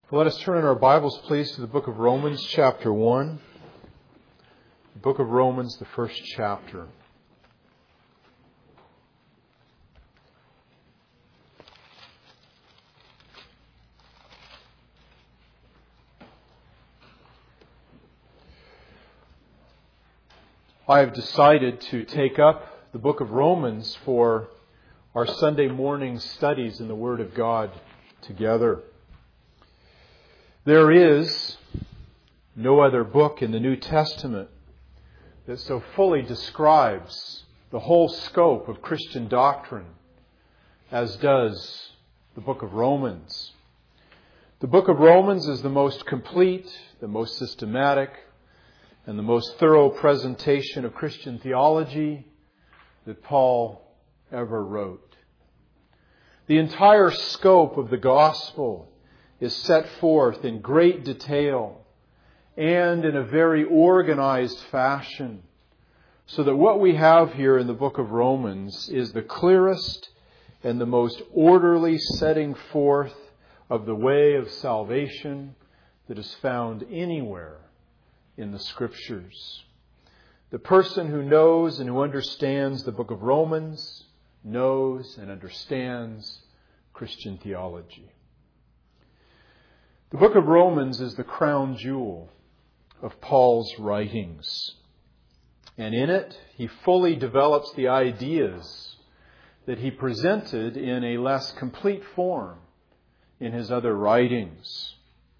Let us turn in our Bibles, please, to the book of Romans, chapter 1. The book of Romans, the first chapter. I have decided to take up the book of Romans for our Sunday morning studies in the Word of God together. There is no other book in the New Testament that so fully describes the whole scope of Christian doctrine as does the book of Romans. The book of Romans is the most complete, the most systematic, and the most thorough presentation of Christian theology that Paul ever wrote. The entire scope of the gospel is set forth in great detail and in a very organized fashion, so that what we have here in the book of Romans is the clearest and the most orderly setting forth of the way of salvation that is found anywhere in the Scriptures. The person who knows and who understands the book of Romans knows and understands Christian theology. The book of Romans is the crown jewel of Paul's writings. And in it, he fully develops the ideas that he presented in a less complete form in his other writings.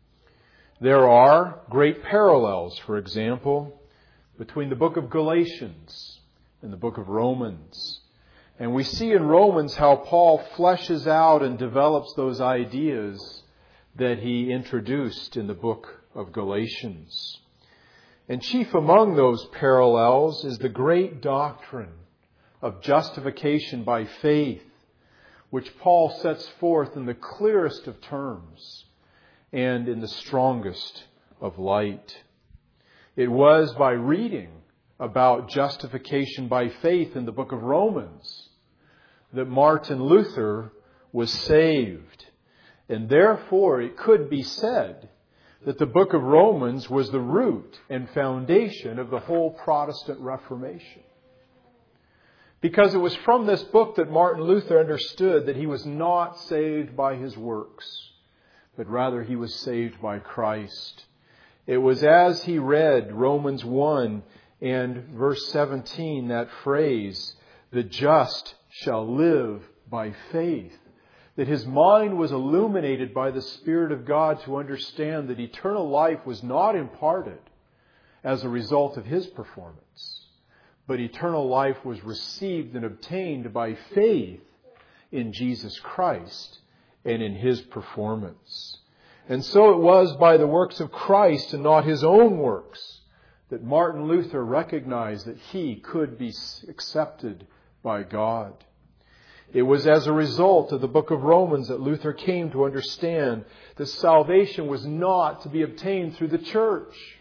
There are great parallels, for example, between the book of Galatians and the book of Romans. And we see in Romans how Paul fleshes out and develops those ideas that he introduced in the book of Galatians. And chief among those parallels is the great doctrine of justification by faith, which Paul sets forth in the clearest of terms and in the strongest of light. It was by reading about justification by faith in the book of Romans that Martin Luther was saved. And therefore, it could be said that the book of Romans was the root and foundation of the whole Protestant Reformation. Because it was from this book that Martin Luther understood that he was not saved by his works, but rather he was saved by Christ. It was as he read Romans 1 and verse 17, that phrase, "The just shall live by faith," that his mind was illuminated by the Spirit of God to understand that eternal life was not imparted as a result of his performance, but eternal life was received and obtained by faith in Jesus Christ and in his performance. And so it was by the works of Christ and not his own works that Martin Luther recognized that he could be accepted by God. It was as a result of the book of Romans that Luther came to understand that salvation was not to be obtained through the church,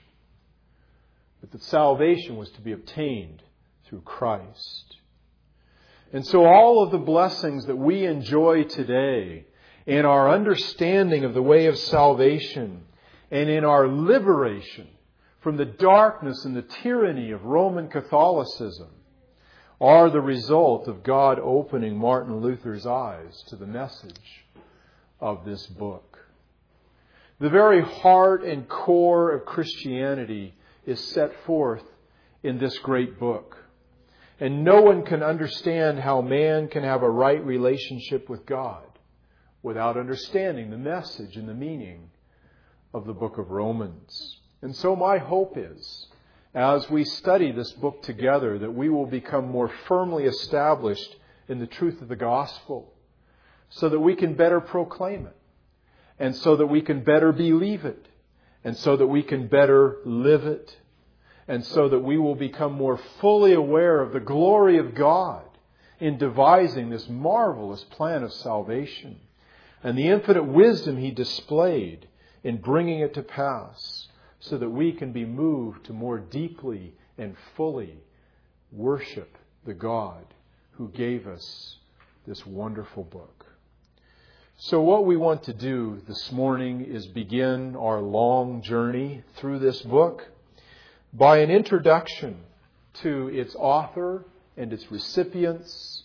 but that salvation was to be obtained through Christ. And so all of the blessings that we enjoy today in our understanding of the way of salvation and in our liberation from the darkness and the tyranny of Roman Catholicism are the result of God opening Martin Luther's eyes to the message of this book. The very heart and core of Christianity is set forth in this great book. And no one can understand how man can have a right relationship with God without understanding the message and the meaning of the book of Romans. And so my hope is, as we study this book together, that we will become more firmly established in the truth of the gospel, so that we can better proclaim it, and so that we can better believe it, and so that we can better live it, and so that we will become more fully aware of the glory of God in devising this marvelous plan of salvation, and the infinite wisdom He displayed in bringing it to pass, so that we can be moved to more deeply and fully worship the God who gave us this wonderful book. So what we want to do this morning is begin our long journey through this book by an introduction to its author and its recipients,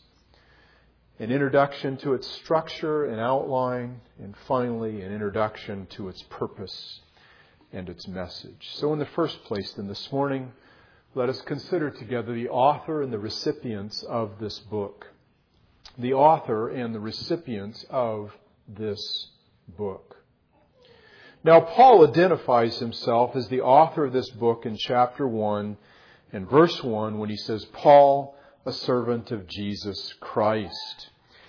an introduction to its structure and outline, and finally an introduction to its purpose and its message. So in the first place then this morning, let us consider together the author and the recipients of this book. The author and the recipients of this book. Now, Paul identifies himself as the author of this book in chapter 1 and verse 1 when he says, Paul, a servant of Jesus Christ.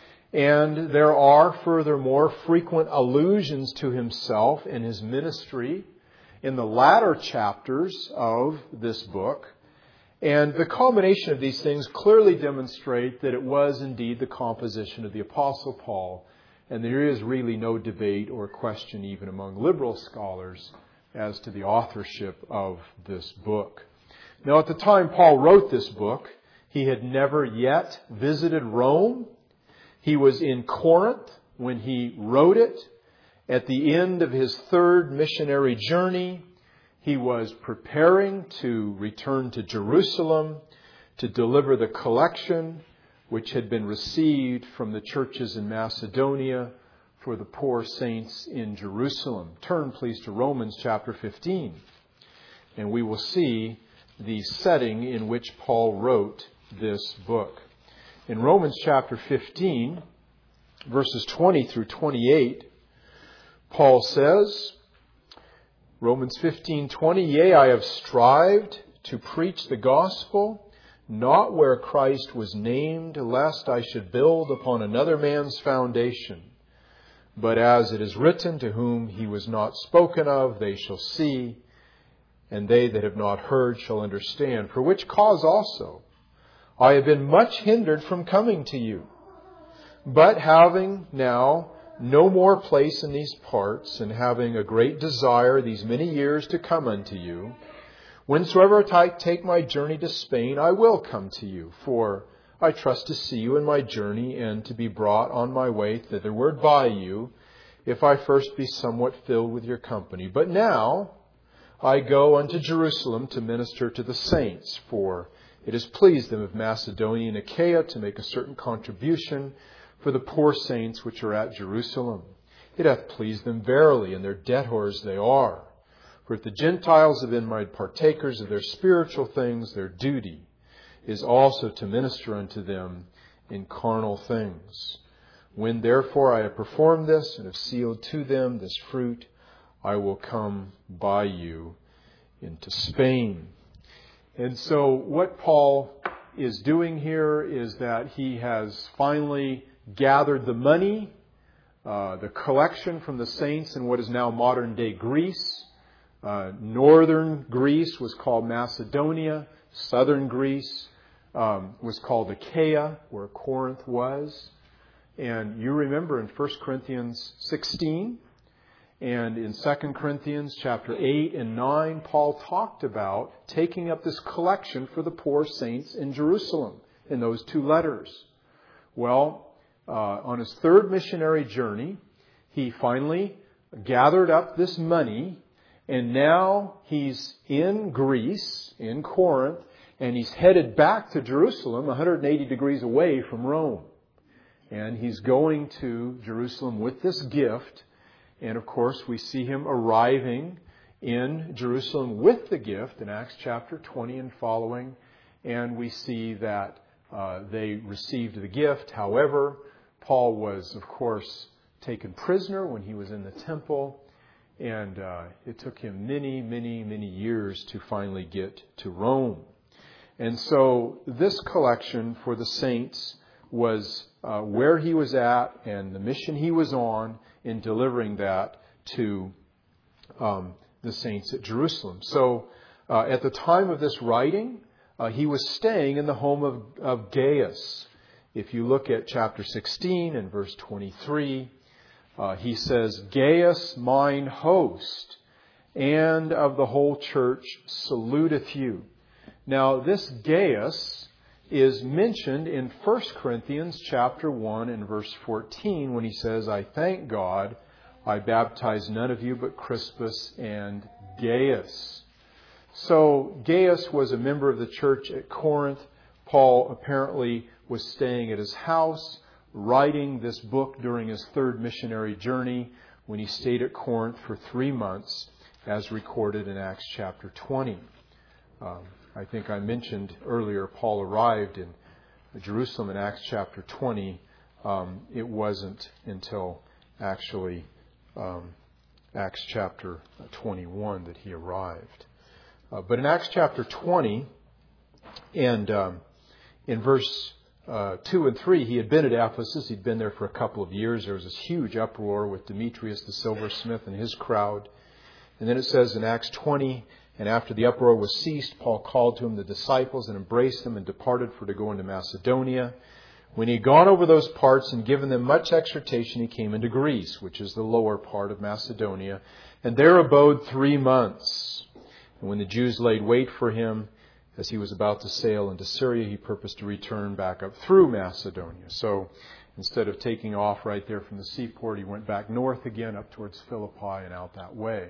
And there are furthermore frequent allusions to himself and his ministry in the latter chapters of this book. And the culmination of these things clearly demonstrate that it was indeed the composition of the Apostle Paul. And there is really no debate or question even among liberal scholars as to the authorship of this book. Now, at the time Paul wrote this book, he had never yet visited Rome. He was in Corinth when he wrote it. At the end of his third missionary journey, he was preparing to return to Jerusalem to deliver the collection which had been received from the churches in Macedonia for the poor saints in Jerusalem. Turn, please, to Romans chapter 15, and we will see the setting in which Paul wrote this book. In Romans chapter 15, verses 20 through 28, Paul says, Romans 15:20, Yea, I have strived to preach the gospel, not where Christ was named, lest I should build upon another man's foundation. But as it is written, to whom he was not spoken of, they shall see, and they that have not heard shall understand. For which cause also I have been much hindered from coming to you. But having now no more place in these parts, and having a great desire these many years to come unto you, whensoever I take my journey to Spain, I will come to you, for I trust to see you in my journey, and to be brought on my way thitherward by you, if I first be somewhat filled with your company. But now I go unto Jerusalem to minister to the saints, for it has pleased them of Macedonia and Achaia to make a certain contribution for the poor saints which are at Jerusalem. It hath pleased them verily, and their debtors they are. For if the Gentiles have been made partakers of their spiritual things, their duty is also to minister unto them in carnal things. When therefore I have performed this, and have sealed to them this fruit, I will come by you into Spain. And so what Paul is doing here is that he has finally gathered the money, the collection from the saints in what is now modern day Greece. Northern Greece was called Macedonia. Southern Greece was called Achaia, where Corinth was. And you remember in 1 Corinthians 16 and in 2 Corinthians chapter 8 and 9, Paul talked about taking up this collection for the poor saints in Jerusalem in those two letters. Well, on his third missionary journey, he finally gathered up this money, and now he's in Greece, in Corinth, and he's headed back to Jerusalem, 180 degrees away from Rome. And he's going to Jerusalem with this gift, and of course we see him arriving in Jerusalem with the gift in Acts chapter 20 and following, and we see that they received the gift. However, Paul was, of course, taken prisoner when he was in the temple, and it took him many years to finally get to Rome. And so this collection for the saints was where he was at and the mission he was on in delivering that to the saints at Jerusalem. So at the time of this writing, he was staying in the home of Gaius. If you look at chapter 16 and verse 23, he says, Gaius, mine host, and of the whole church saluteth you. Now, this Gaius is mentioned in 1 Corinthians chapter 1 and verse 14 when he says, I thank God I baptized none of you but Crispus and Gaius. So Gaius was a member of the church at Corinth. Paul apparently was staying at his house, writing this book during his third missionary journey when he stayed at Corinth for 3 months, as recorded in Acts chapter 20. I think I mentioned earlier Paul arrived in Jerusalem in Acts chapter 20. It wasn't until actually Acts chapter 21 that he arrived. But in Acts chapter 20 and in verse 2 and 3, he had been at Ephesus. He'd been there for a couple of years. There was this huge uproar with Demetrius the silversmith and his crowd. And then it says in Acts 20, and after the uproar was ceased, Paul called to him the disciples and embraced them and departed for to go into Macedonia. When he had gone over those parts and given them much exhortation, he came into Greece, which is the lower part of Macedonia, and there abode 3 months. And when the Jews laid wait for him, as he was about to sail into Syria, he purposed to return back up through Macedonia. So instead of taking off right there from the seaport, he went back north again up towards Philippi and out that way.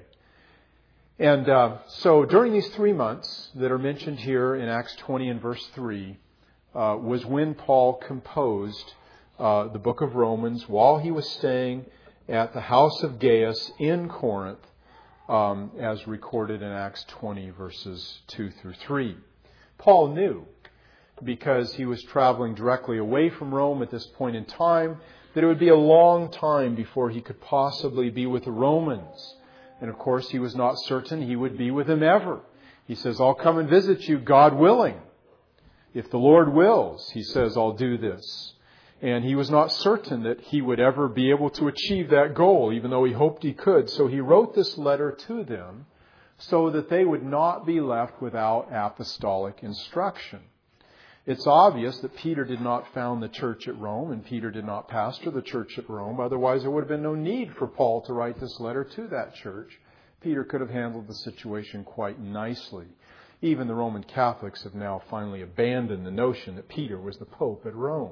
And so during these 3 months that are mentioned here in Acts 20 and verse 3 was when Paul composed the book of Romans while he was staying at the house of Gaius in Corinth, as recorded in Acts 20 verses 2 through 3. Paul knew, because he was traveling directly away from Rome at this point in time, that it would be a long time before he could possibly be with the Romans. And of course, he was not certain he would be with them ever. He says, I'll come and visit you, God willing. If the Lord wills, he says, I'll do this. And he was not certain that he would ever be able to achieve that goal, even though he hoped he could. So he wrote this letter to them so that they would not be left without apostolic instruction. It's obvious that Peter did not found the church at Rome, and Peter did not pastor the church at Rome. Otherwise, there would have been no need for Paul to write this letter to that church. Peter could have handled the situation quite nicely. Even the Roman Catholics have now finally abandoned the notion that Peter was the Pope at Rome.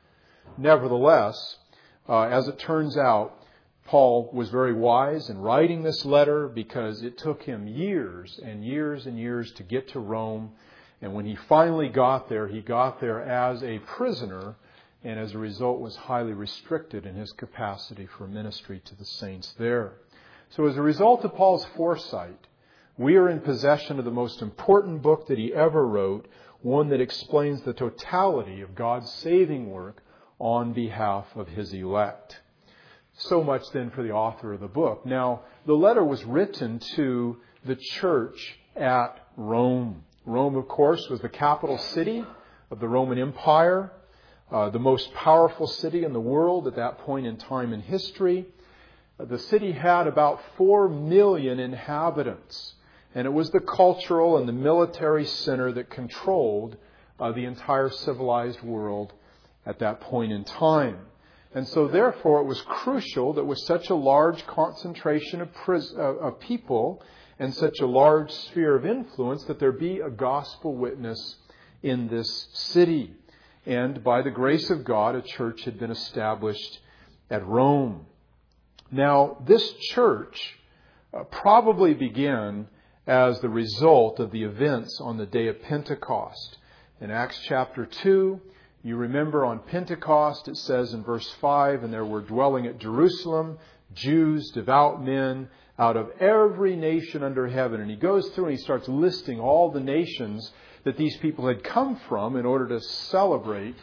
Nevertheless, as it turns out, Paul was very wise in writing this letter because it took him years and years and years to get to Rome. And when he finally got there, he got there as a prisoner, and as a result was highly restricted in his capacity for ministry to the saints there. So as a result of Paul's foresight, we are in possession of the most important book that he ever wrote, one that explains the totality of God's saving work on behalf of his elect. So much then for the author of the book. Now, the letter was written to the church at Rome. Rome, of course, was the capital city of the Roman Empire, the most powerful city in the world at that point in time in history. The city had about 4 million inhabitants, and it was the cultural and the military center that controlled the entire civilized world at that point in time. And so, therefore, it was crucial that with such a large concentration of people and such a large sphere of influence that there be a gospel witness in this city. And by the grace of God, a church had been established at Rome. Now, this church probably began as the result of the events on the day of Pentecost. In Acts chapter 2, you remember on Pentecost, it says in verse 5, and there were dwelling at Jerusalem Jews, devout men, out of every nation under heaven. And he goes through and he starts listing all the nations that these people had come from in order to celebrate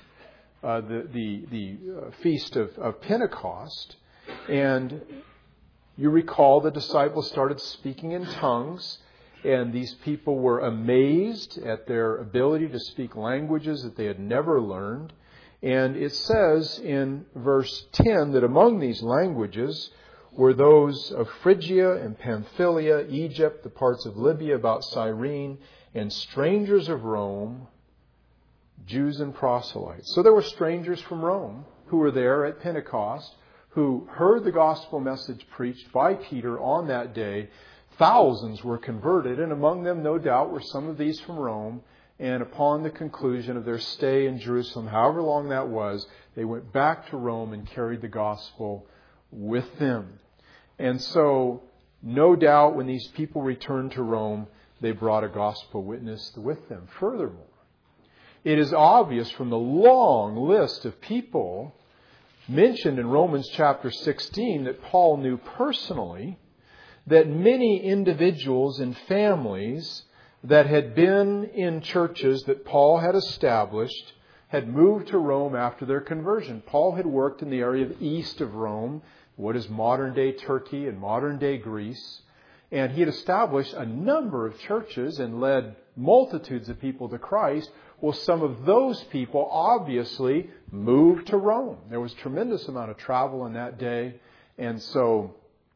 the feast of Pentecost. And you recall the disciples started speaking in tongues, and these people were amazed at their ability to speak languages that they had never learned. And it says in verse 10 that among these languages were those of Phrygia and Pamphylia, Egypt, the parts of Libya about Cyrene, and strangers of Rome, Jews and proselytes. So there were strangers from Rome who were there at Pentecost, who heard the gospel message preached by Peter on that day. Thousands were converted, and among them, no doubt, were some of these from Rome, And upon the conclusion of their stay in Jerusalem, however long that was, they went back to Rome and carried the gospel with them. And so, no doubt, when these people returned to Rome, they brought a gospel witness with them. Furthermore, it is obvious from the long list of people mentioned in Romans chapter 16 that Paul knew personally that many individuals and families that had been in churches that Paul had established had moved to Rome after their conversion. Paul had worked in the area east of Rome, what is modern-day Turkey and modern-day Greece, and he had established a number of churches and led multitudes of people to Christ. Well, some of those people obviously moved to Rome. There was a tremendous amount of travel in that day, and so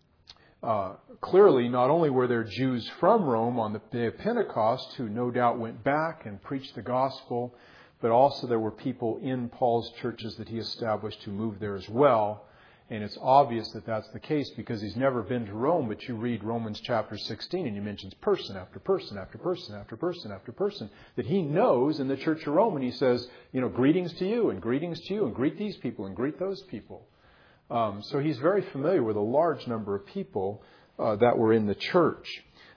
clearly, not only were there Jews from Rome on the day of Pentecost who no doubt went back and preached the gospel, but also there were people in Paul's churches that he established who moved there as well. And it's obvious that that's the case because he's never been to Rome, but you read Romans chapter 16 and he mentions person after person after person after person after person that he knows in the church of Rome. And he says, greetings to you and greetings to you and greet these people and greet those people. So he's very familiar with a large number of people that were in the church.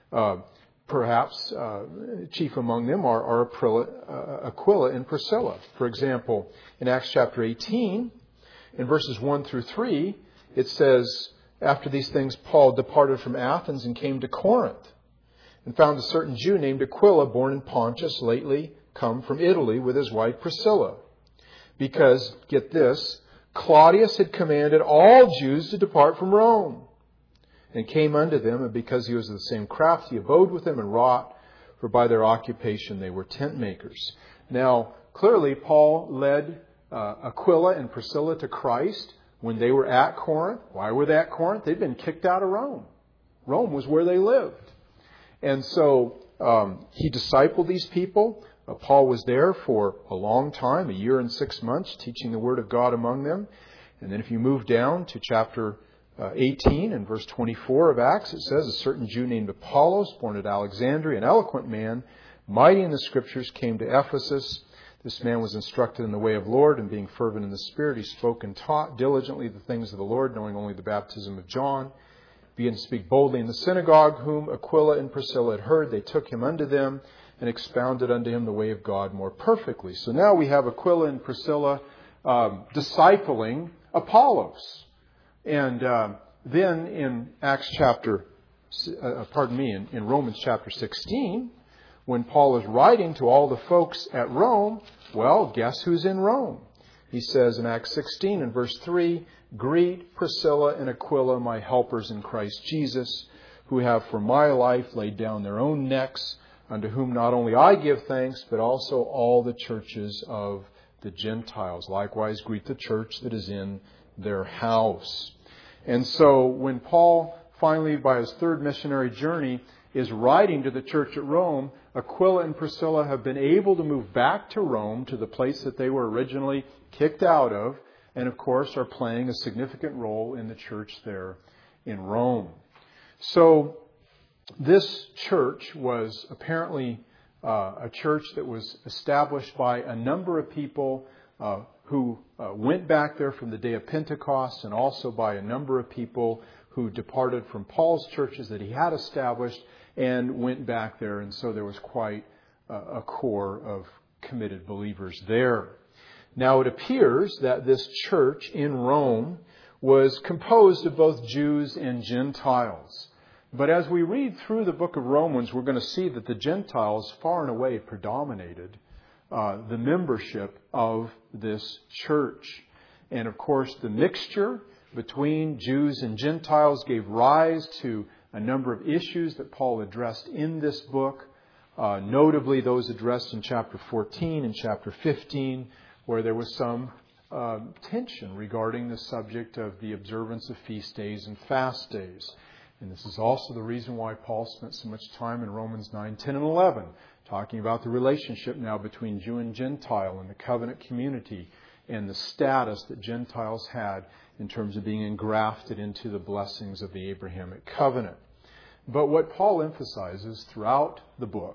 Perhaps chief among them are Aquila and Priscilla. For example, in Acts chapter 18, in verses 1 through 3, it says, after these things, Paul departed from Athens and came to Corinth and found a certain Jew named Aquila, born in Pontus, lately come from Italy with his wife Priscilla. Because, get this, Claudius had commanded all Jews to depart from Rome, and came unto them, and because he was of the same craft, he abode with them and wrought, for by their occupation they were tent makers. Now, clearly, Paul led Aquila and Priscilla to Christ when they were at Corinth. Why were they at Corinth? They'd been kicked out of Rome. Rome was where they lived. And so he discipled these people. Paul was there for a long time, 1 year and 6 months, teaching the Word of God among them. And then if you move down to chapter 18 and verse 24 of Acts, it says, a certain Jew named Apollos, born at Alexandria, an eloquent man, mighty in the Scriptures, came to Ephesus. This man was instructed in the way of the Lord, and being fervent in the Spirit, he spoke and taught diligently the things of the Lord, knowing only the baptism of John. Began to speak boldly in the synagogue, whom Aquila and Priscilla had heard. They took him unto them, and expounded unto him the way of God more perfectly. So now we have Aquila and Priscilla discipling Apollos. And then in in Romans chapter 16, when Paul is writing to all the folks at Rome, well, guess who's in Rome? He says in Acts 16 and verse 3, greet Priscilla and Aquila, my helpers in Christ Jesus, who have for my life laid down their own necks, unto whom not only I give thanks, but also all the churches of the Gentiles. Likewise, greet the church that is in their house. And so when Paul finally, by his third missionary journey, is writing to the church at Rome, Aquila and Priscilla have been able to move back to Rome, to the place that they were originally kicked out of, and of course are playing a significant role in the church there in Rome. So this church was apparently a church that was established by a number of people who went back there from the day of Pentecost, and also by a number of people who departed from Paul's churches that he had established and went back there. And so there was quite a core of committed believers there. Now it appears that this church in Rome was composed of both Jews and Gentiles. But as we read through the book of Romans, we're going to see that the Gentiles far and away predominated the membership of this church. And of course, the mixture between Jews and Gentiles gave rise to a number of issues that Paul addressed in this book, notably those addressed in chapter 14 and chapter 15, where there was some tension regarding the subject of the observance of feast days and fast days. And this is also the reason why Paul spent so much time in Romans 9, 10, and 11, talking about the relationship now between Jew and Gentile and the covenant community and the status that Gentiles had in terms of being engrafted into the blessings of the Abrahamic covenant. But what Paul emphasizes throughout the book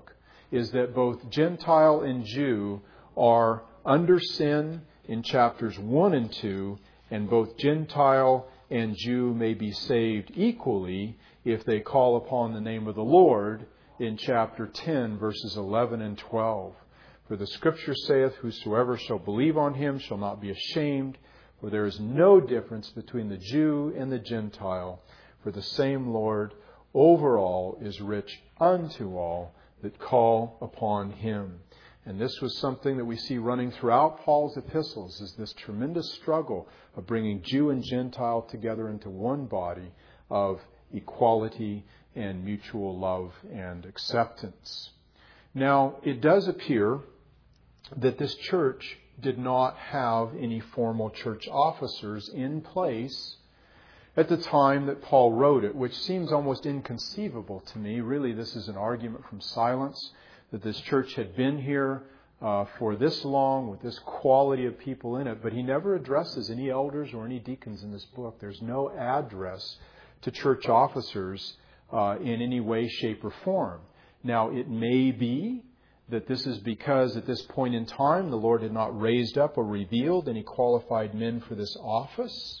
is that both Gentile and Jew are under sin in chapters 1 and 2, and both Gentile and Jew may be saved equally if they call upon the name of the Lord in chapter 10, verses 11 and 12. For the Scripture saith, whosoever shall believe on him shall not be ashamed, for there is no difference between the Jew and the Gentile, for the same Lord over all is rich unto all that call upon him. And this was something that we see running throughout Paul's epistles, is this tremendous struggle of bringing Jew and Gentile together into one body of equality and mutual love and acceptance. Now, it does appear that this church did not have any formal church officers in place at the time that Paul wrote it, which seems almost inconceivable to me. Really, this is an argument from silence, that this church had been here for this long with this quality of people in it, but he never addresses any elders or any deacons in this book. There's no address to church officers in any way, shape, or form. Now, it may be that this is because at this point in time the Lord had not raised up or revealed any qualified men for this office.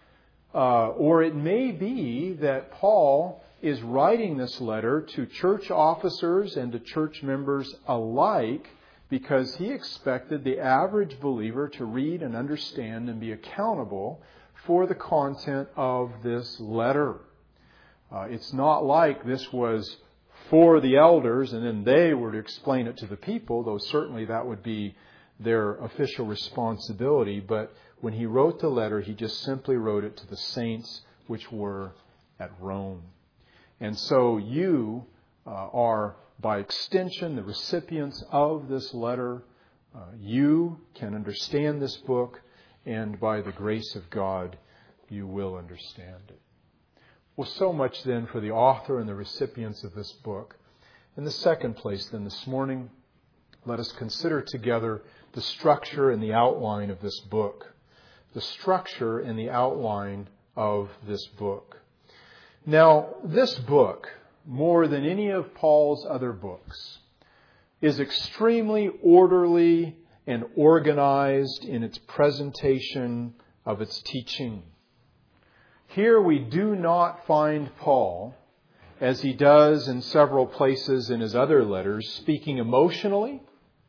Or it may be that Paul is writing this letter to church officers and to church members alike because he expected the average believer to read and understand and be accountable for the content of this letter. It's not like this was for the elders and then they were to explain it to the people, though certainly that would be their official responsibility. But when he wrote the letter, he just simply wrote it to the saints which were at Rome. And so you are, by extension, the recipients of this letter. You can understand this book, and by the grace of God, you will understand it. Well, so much then for the author and the recipients of this book. In the second place, then, this morning, let us consider together the structure and the outline of this book. The structure and the outline of this book. Now, this book, more than any of Paul's other books, is extremely orderly and organized in its presentation of its teaching. Here we do not find Paul, as he does in several places in his other letters, speaking emotionally.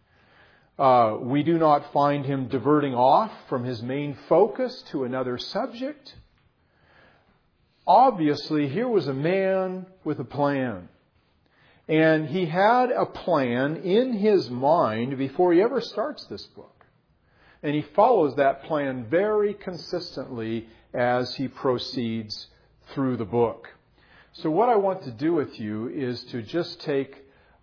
We do not find him diverting off from his main focus to another subject. Obviously, here was a man with a plan. And he had a plan in his mind before he ever starts this book. And he follows that plan very consistently as he proceeds through the book. So what I want to do with you is to just take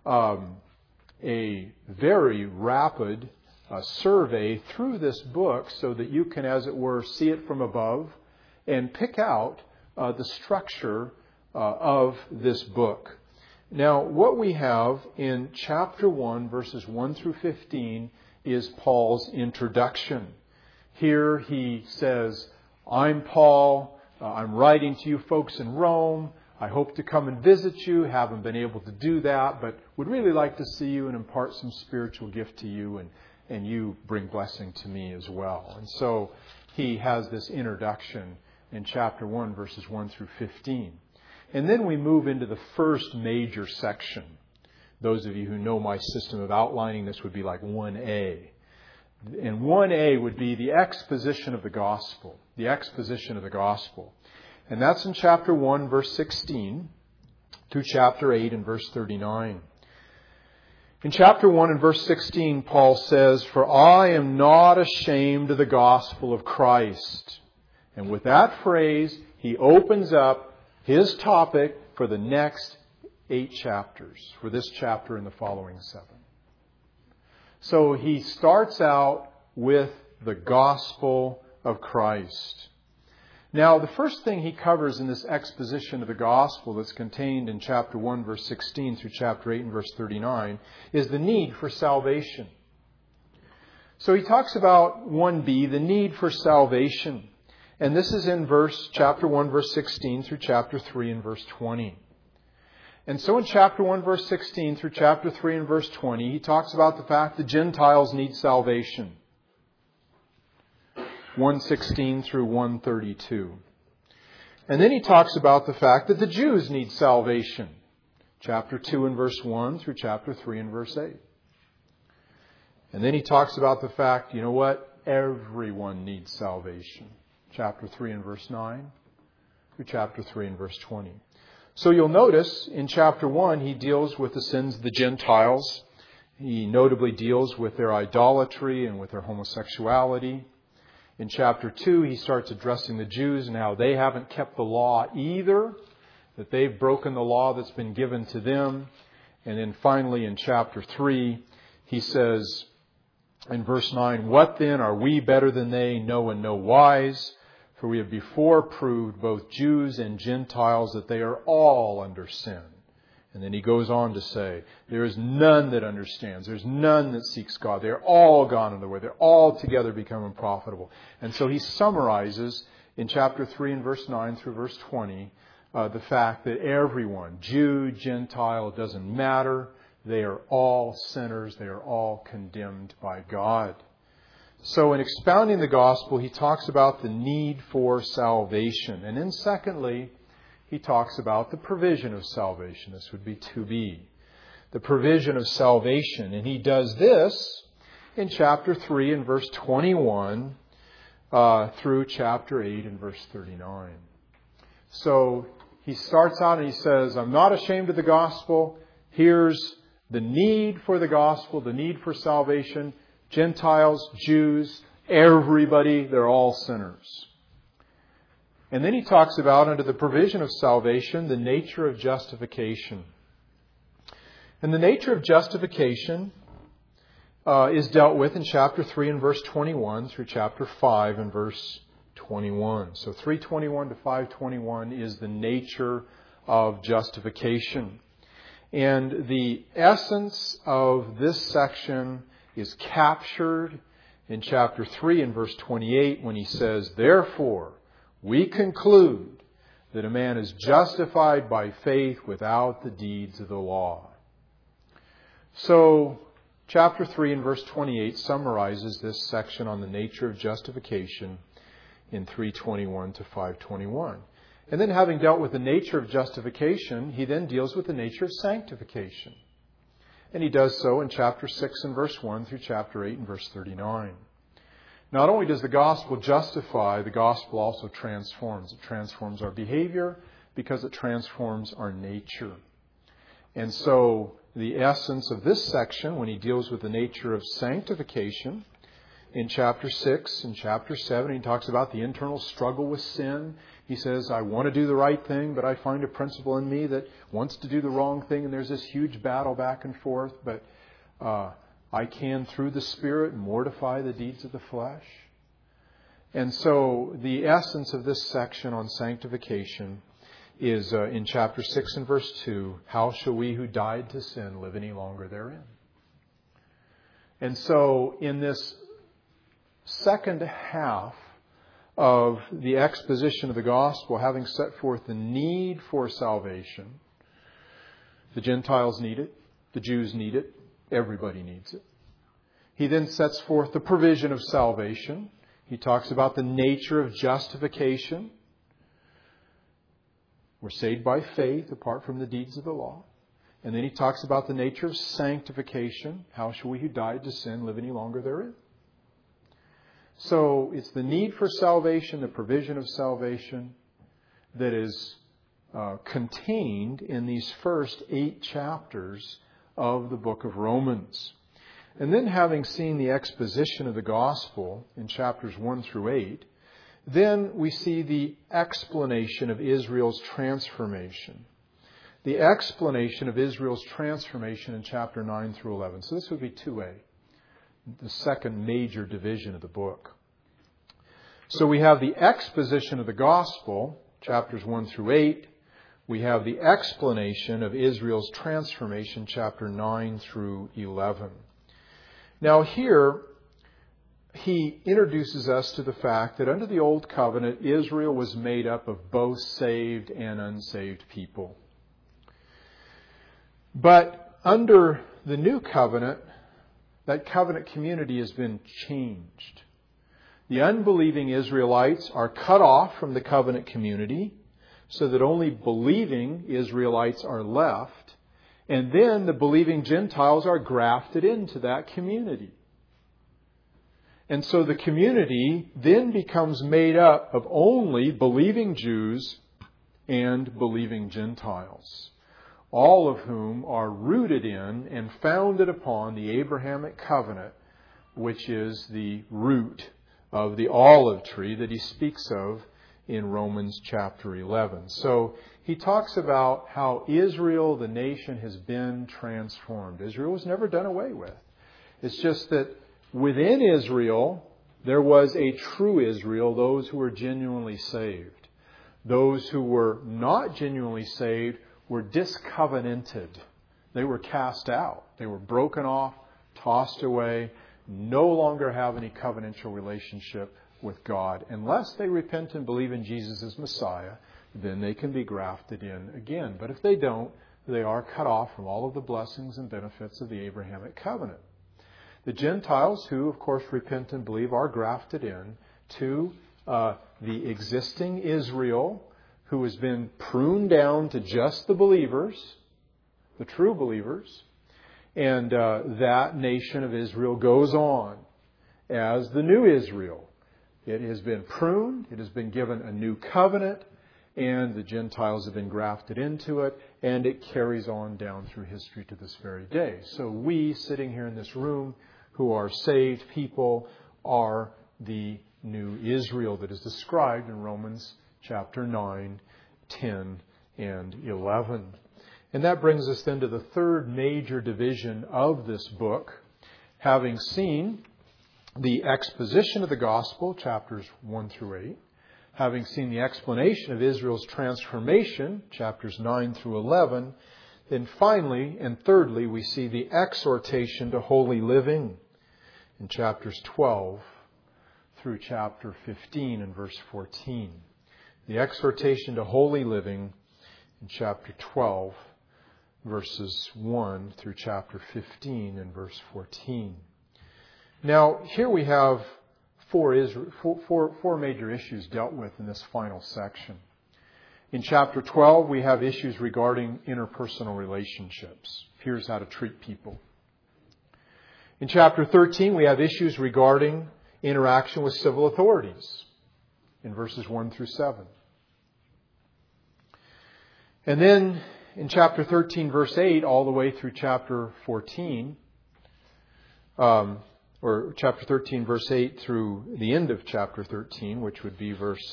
a very rapid survey through this book so that you can, as it were, see it from above and pick out the structure of this book. Now, what we have in chapter 1, verses 1 through 15, is Paul's introduction. Here he says, I'm Paul. I'm writing to you folks in Rome. I hope to come and visit you. Haven't been able to do that, but would really like to see you and impart some spiritual gift to you, and you bring blessing to me as well. And so he has this introduction in chapter 1, verses 1 through 15. And then we move into the first major section. Those of you who know my system of outlining, this would be like 1A. And 1A would be the exposition of the gospel. The exposition of the gospel. And that's in chapter 1, verse 16, through chapter 8 and verse 39. In chapter 1 and verse 16, Paul says, For I am not ashamed of the gospel of Christ. And with that phrase, he opens up his topic for the next 8 chapters, for this chapter and the following 7. So he starts out with the gospel of Christ. Now, the first thing he covers in this exposition of the gospel that's contained in chapter 1, verse 16 through chapter 8 and verse 39 is the need for salvation. So he talks about 1b, the need for salvation. And this is in chapter 1, verse 16 through chapter 3 and verse 20. And so in chapter 1, verse 16 through chapter 3 and verse 20, he talks about the fact that Gentiles need salvation. 1:16 through 1:32. And then he talks about the fact that the Jews need salvation. Chapter 2 and verse 1 through chapter 3 and verse 8. And then he talks about the fact, you know what? Everyone needs salvation. Chapter 3 and verse 9 through chapter 3 and verse 20. So you'll notice in chapter 1 he deals with the sins of the Gentiles. He notably deals with their idolatry and with their homosexuality. In chapter 2 he starts addressing the Jews and how they haven't kept the law either, that they've broken the law that's been given to them. And then finally in chapter 3 he says in verse 9, "What then? Are we better than they? No, and no wise. For we have before proved, both Jews and Gentiles, that they are all under sin." And then he goes on to say, there is none that understands. There's none that seeks God. They're all gone in the way. They're all together become unprofitable. And so he summarizes in chapter 3 and verse 9 through verse 20 the fact that everyone, Jew, Gentile, it doesn't matter. They are all sinners. They are all condemned by God. So in expounding the gospel, he talks about the need for salvation. And then secondly, he talks about the provision of salvation. This would be 2b. The provision of salvation. And he does this in chapter 3 and verse 21 through chapter 8 and verse 39. So he starts out and he says, I'm not ashamed of the gospel. Here's the need for the gospel, the need for salvation. Gentiles, Jews, everybody, they're all sinners. And then he talks about, under the provision of salvation, the nature of justification. And the nature of justification is dealt with in chapter 3 and verse 21 through chapter 5 and verse 21. So 3:21 to 5:21 is the nature of justification. And the essence of this section is captured in chapter 3 and verse 28 when he says, "Therefore, we conclude that a man is justified by faith without the deeds of the law." So, chapter 3 and verse 28 summarizes this section on the nature of justification in 3:21 to 5:21. And then, having dealt with the nature of justification, he then deals with the nature of sanctification. And he does so in chapter 6 and verse 1 through chapter 8 and verse 39. Not only does the gospel justify, the gospel also transforms. It transforms our behavior because it transforms our nature. And so the essence of this section, when he deals with the nature of sanctification, in chapter 6 and chapter 7, he talks about the internal struggle with sin. He says, I want to do the right thing, but I find a principle in me that wants to do the wrong thing, and there's this huge battle back and forth, but I can, through the Spirit, mortify the deeds of the flesh. And so the essence of this section on sanctification is in chapter 6 and verse 2, how shall we who died to sin live any longer therein? And so in this second half of the exposition of the gospel, having set forth the need for salvation, the Gentiles need it, the Jews need it, everybody needs it. He then sets forth the provision of salvation. He talks about the nature of justification. We're saved by faith apart from the deeds of the law. And then he talks about the nature of sanctification. How shall we who died to sin live any longer therein? So it's the need for salvation, the provision of salvation that is contained in these first 8 chapters of the book of Romans. And then, having seen the exposition of the gospel in chapters 1 through 8, then we see the explanation of Israel's transformation. The explanation of Israel's transformation in chapter 9 through 11. So this would be 2a, the second major division of the book. So we have the exposition of the gospel, chapters 1 through 8. We have the explanation of Israel's transformation, chapter 9 through 11. Now here, he introduces us to the fact that under the Old Covenant, Israel was made up of both saved and unsaved people. But under the new covenant, that covenant community has been changed. The unbelieving Israelites are cut off from the covenant community so that only believing Israelites are left. And then the believing Gentiles are grafted into that community. And so the community then becomes made up of only believing Jews and believing Gentiles, all of whom are rooted in and founded upon the Abrahamic covenant, which is the root of the olive tree that he speaks of in Romans chapter 11. So he talks about how Israel, the nation, has been transformed. Israel was never done away with. It's just that within Israel, there was a true Israel, those who were genuinely saved. Those who were not genuinely saved were discovenanted. They were cast out. They were broken off, tossed away, no longer have any covenantal relationship with God. Unless they repent and believe in Jesus as Messiah, then they can be grafted in again. But if they don't, they are cut off from all of the blessings and benefits of the Abrahamic covenant. The Gentiles, who of course repent and believe, are grafted in to the existing Israel, who has been pruned down to just the believers, the true believers. And that nation of Israel goes on as the new Israel. It has been pruned, it has been given a new covenant, and the Gentiles have been grafted into it, and it carries on down through history to this very day. So we, sitting here in this room, who are saved people, are the new Israel that is described in Romans chapter 9, 10, and 11. And that brings us then to the third major division of this book. Having seen the exposition of the gospel, chapters 1 through 8, having seen the explanation of Israel's transformation, chapters 9 through 11, then finally and thirdly we see the exhortation to holy living in chapters 12 through chapter 15 and verse 14. The exhortation to holy living in chapter 12, verses 1 through chapter 15 and verse 14. Now, here we have four major issues dealt with in this final section. In chapter 12, we have issues regarding interpersonal relationships. Here's how to treat people. In chapter 13, we have issues regarding interaction with civil authorities in verses 1 through 7. And then in chapter 13, verse 8, all the way through chapter 14, or chapter 13, verse 8 through the end of chapter 13, which would be verse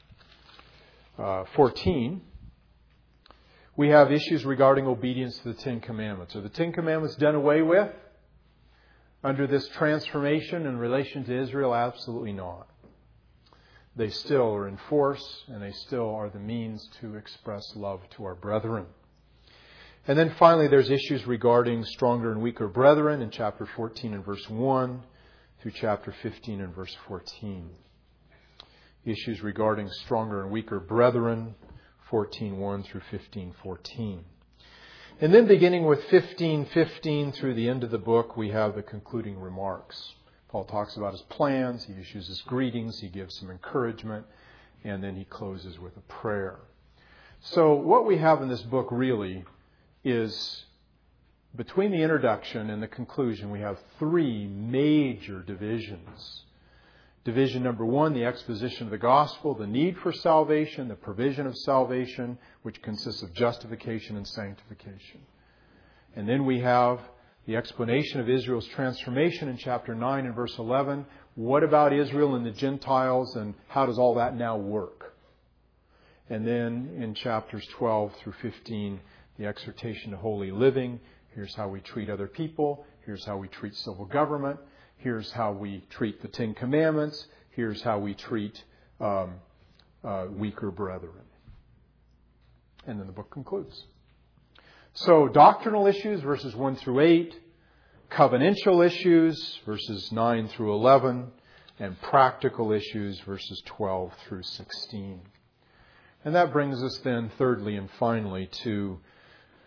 14, we have issues regarding obedience to the Ten Commandments. Are the Ten Commandments done away with under this transformation in relation to Israel? Absolutely not. They still are in force, and they still are the means to express love to our brethren. And then finally, there's issues regarding stronger and weaker brethren in chapter 14 and verse 1 through chapter 15 and verse 14. Issues regarding stronger and weaker brethren, 14:1 through 15:14. And then beginning with 15:15 through the end of the book, we have the concluding remarks. Paul talks about his plans, he issues his greetings, he gives some encouragement, and then he closes with a prayer. So what we have in this book really is, between the introduction and the conclusion, we have three major divisions. Division number 1, the exposition of the gospel, the need for salvation, the provision of salvation, which consists of justification and sanctification. And then we have the explanation of Israel's transformation in chapter 9 and verse 11. What about Israel and the Gentiles, and how does all that now work? And then in chapters 12 through 15, the exhortation to holy living. Here's how we treat other people. Here's how we treat civil government. Here's how we treat the Ten Commandments. Here's how we treat weaker brethren. And then the book concludes. So doctrinal issues, verses 1 through 8. Covenantal issues, verses 9 through 11. And practical issues, verses 12 through 16. And that brings us then, thirdly and finally, to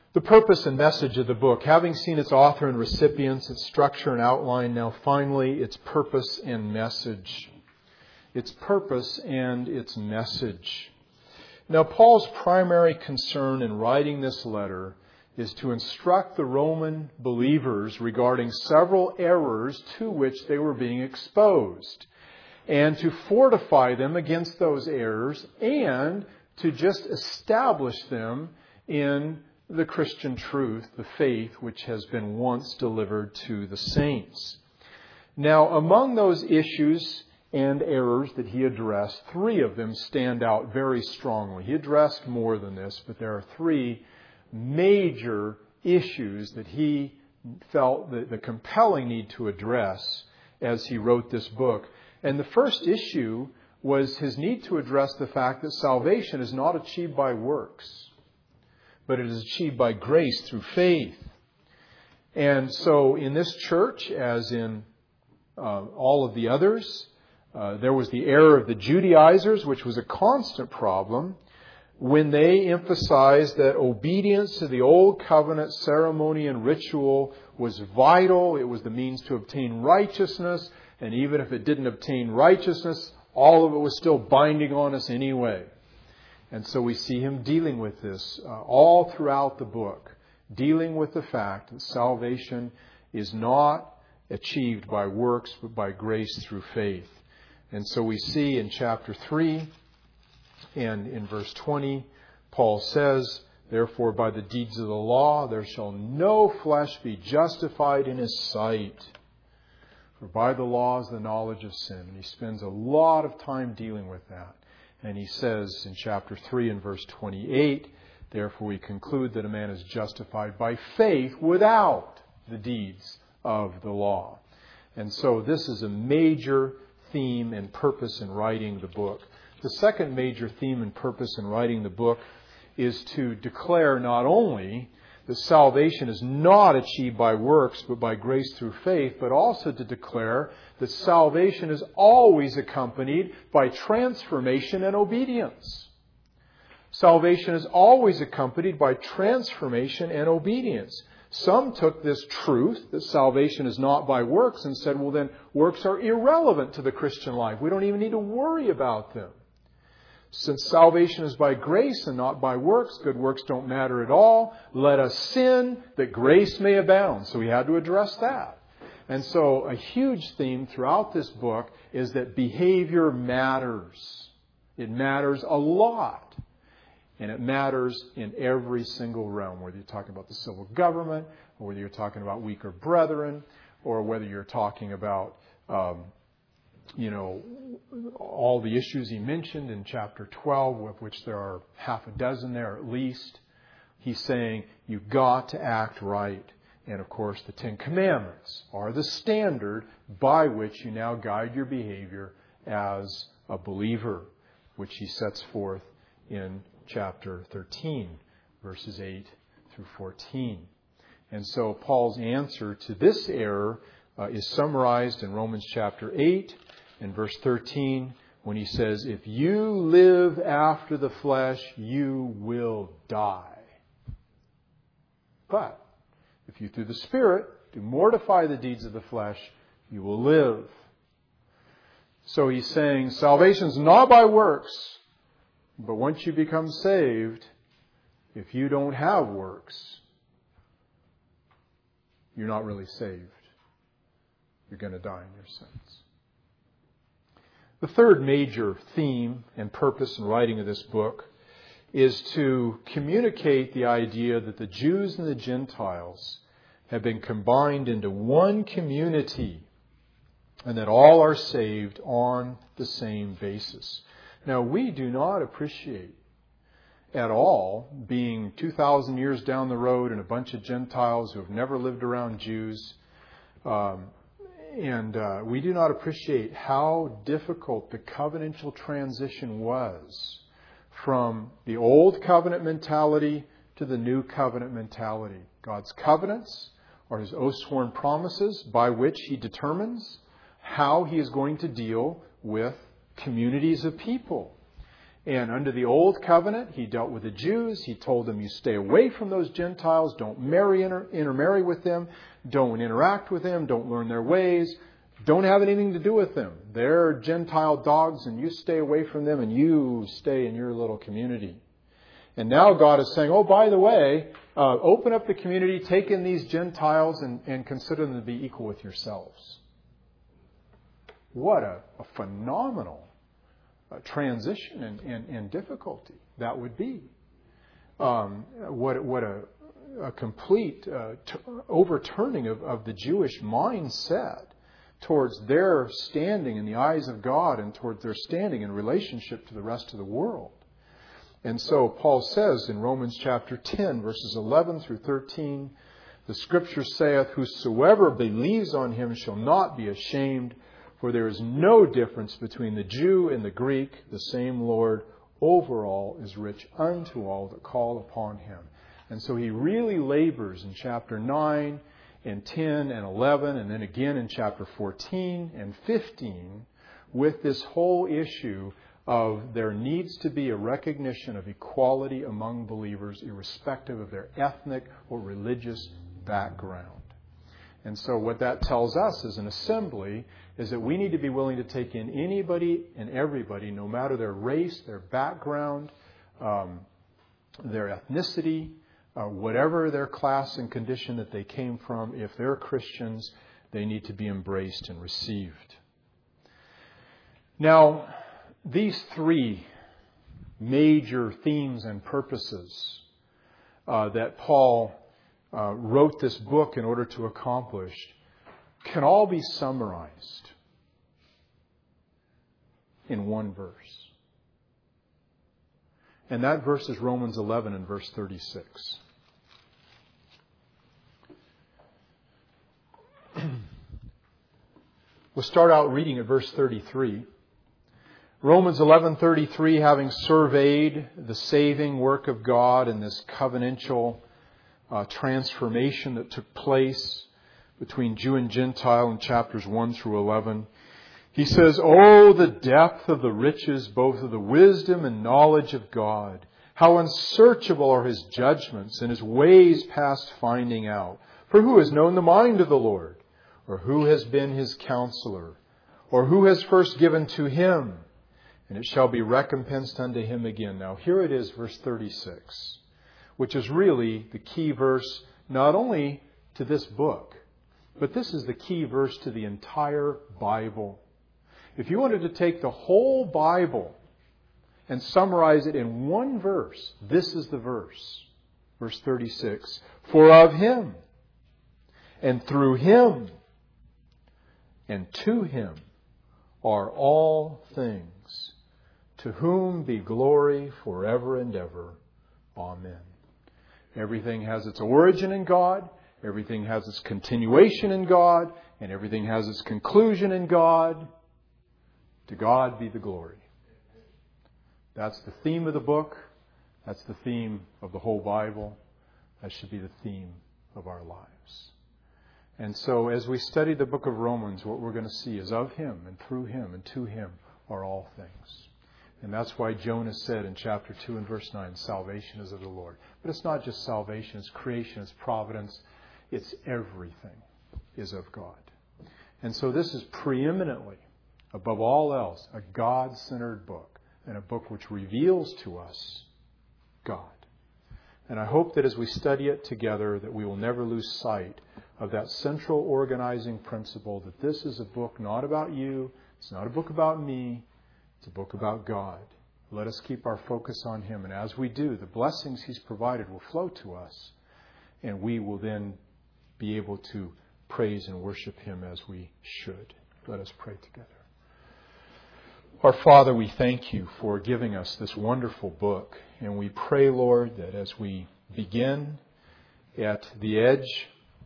The purpose and message of the book, having seen its author and recipients, its structure and outline, now finally its purpose and message. Its purpose and its message. Now, Paul's primary concern in writing this letter is to instruct the Roman believers regarding several errors to which they were being exposed, and to fortify them against those errors, and to just establish them in the Christian truth, the faith which has been once delivered to the saints. Now, among those issues and errors that he addressed, 3 of them stand out very strongly. He addressed more than this, but there are 3 major issues that he felt the compelling need to address as he wrote this book. And the first issue was his need to address the fact that salvation is not achieved by works, but it is achieved by grace through faith. And so in this church, as in all of the others, there was the error of the Judaizers, which was a constant problem, when they emphasized that obedience to the old covenant ceremony and ritual was vital. It was the means to obtain righteousness. And even if it didn't obtain righteousness, all of it was still binding on us anyway. And so we see him dealing with this all throughout the book, dealing with the fact that salvation is not achieved by works, but by grace through faith. And so we see in chapter 3 and in verse 20, Paul says, "Therefore by the deeds of the law there shall no flesh be justified in his sight. For by the law is the knowledge of sin." And he spends a lot of time dealing with that. And he says in chapter 3 and verse 28, "Therefore we conclude that a man is justified by faith without the deeds of the law." And so this is a major theme and purpose in writing the book. The second major theme and purpose in writing the book is to declare not only that salvation is not achieved by works, but by grace through faith, but also to declare that salvation is always accompanied by transformation and obedience. Salvation is always accompanied by transformation and obedience. Some took this truth, that salvation is not by works, and said, well then, works are irrelevant to the Christian life. We don't even need to worry about them. Since salvation is by grace and not by works, good works don't matter at all. Let us sin that grace may abound. So we had to address that. And so a huge theme throughout this book is that behavior matters. It matters a lot. And it matters in every single realm, whether you're talking about the civil government, or whether you're talking about weaker brethren, or whether you're talking about all the issues he mentioned in chapter 12, of which there are half a dozen there at least. He's saying you've got to act right. And of course, the 10 Commandments are the standard by which you now guide your behavior as a believer, which he sets forth in chapter 13, verses 8 through 14. And so Paul's answer to this error is summarized in Romans chapter 8 and verse 13, when he says, "If you live after the flesh, you will die. But if you through the Spirit do mortify the deeds of the flesh, you will live." So he's saying salvation is not by works, but once you become saved, if you don't have works, you're not really saved. You're going to die in your sins. The third major theme and purpose in writing of this book is to communicate the idea that the Jews and the Gentiles have been combined into one community and that all are saved on the same basis. Now, we do not appreciate at all being 2,000 years down the road and a bunch of Gentiles who have never lived around Jews. We do not appreciate how difficult the covenantal transition was from the old covenant mentality to the new covenant mentality. God's covenants are His oath-sworn promises by which He determines how He is going to deal with communities of people. And under the Old Covenant, He dealt with the Jews. He told them, you stay away from those Gentiles. Don't intermarry with them. Don't interact with them. Don't learn their ways. Don't have anything to do with them. They're Gentile dogs, and you stay away from them, and you stay in your little community. And now God is saying, oh, by the way, open up the community, take in these Gentiles, and consider them to be equal with yourselves. What a phenomenal transition and difficulty that would be. What a complete overturning of the Jewish mindset towards their standing in the eyes of God and towards their standing in relationship to the rest of the world. And so Paul says in Romans chapter 10, verses 11 through 13, the Scripture saith, whosoever believes on Him shall not be ashamed, for there is no difference between the Jew and the Greek. The same Lord over all is rich unto all that call upon Him. And so he really labors in chapter 9 and 10 and 11 and then again in chapter 14 and 15 with this whole issue of there needs to be a recognition of equality among believers irrespective of their ethnic or religious background. And so what that tells us as an assembly is that we need to be willing to take in anybody and everybody, no matter their race, their background, their ethnicity, whatever their class and condition that they came from. If they're Christians, they need to be embraced and received. Now, these three major themes and purposes that Paul wrote this book in order to accomplish can all be summarized in one verse. And that verse is Romans 11 and verse 36. We'll start out reading at verse 33. Romans 11:33, having surveyed the saving work of God and this covenantal transformation that took place between Jew and Gentile in chapters 1 through 11. He says, oh, the depth of the riches, both of the wisdom and knowledge of God. How unsearchable are His judgments and His ways past finding out. For who has known the mind of the Lord? Or who has been His counselor? Or who has first given to Him? And it shall be recompensed unto him again. Now here it is, verse 36, which is really the key verse not only to this book, but this is the key verse to the entire Bible. If you wanted to take the whole Bible and summarize it in one verse, this is the verse. Verse 36, for of Him, and through Him, and to Him are all things, to whom be glory forever and ever. Amen. Everything has its origin in God. Everything has its continuation in God. And everything has its conclusion in God. To God be the glory. That's the theme of the book. That's the theme of the whole Bible. That should be the theme of our lives. And so as we study the book of Romans, what we're going to see is of Him and through Him and to Him are all things. And that's why Jonah said in chapter 2 and verse 9, salvation is of the Lord. But it's not just salvation, it's creation, it's providence. It's everything is of God. And so this is preeminently, above all else, a God-centered book and a book which reveals to us God. And I hope that as we study it together that we will never lose sight of that central organizing principle that this is a book not about you, it's not a book about me, it's a book about God. Let us keep our focus on Him. And as we do, the blessings He's provided will flow to us. And we will then be able to praise and worship Him as we should. Let us pray together. Our Father, we thank You for giving us this wonderful book. And we pray, Lord, that as we begin at the edge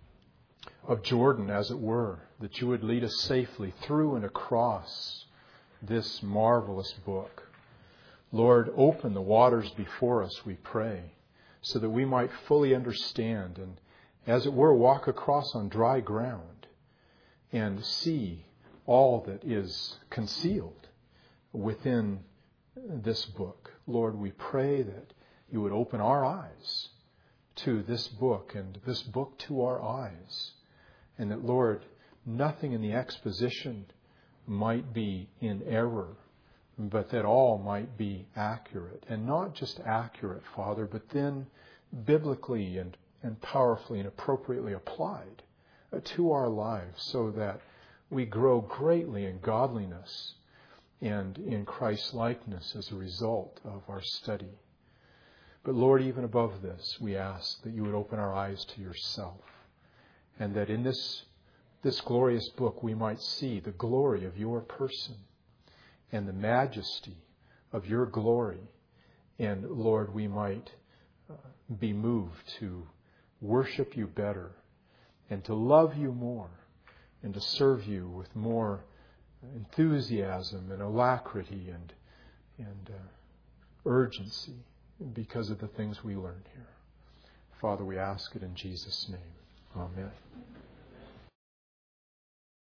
of Jordan, as it were, that You would lead us safely through and across this marvelous book. Lord, open the waters before us, we pray, so that we might fully understand and, as it were, walk across on dry ground and see all that is concealed within this book. Lord, we pray that you would open our eyes to this book and this book to our eyes. And that, Lord, nothing in the exposition might be in error, but that all might be accurate. And not just accurate, Father, but then biblically and powerfully and appropriately applied to our lives, so that we grow greatly in godliness and in Christ's likeness as a result of our study. But Lord, even above this, we ask that you would open our eyes to yourself, and that in this glorious book we might see the glory of your person and the majesty of your glory. And Lord, we might be moved to worship you better and to love you more and to serve you with more enthusiasm and alacrity and urgency because of the things we learn here. Father, we ask it in Jesus' name. Amen.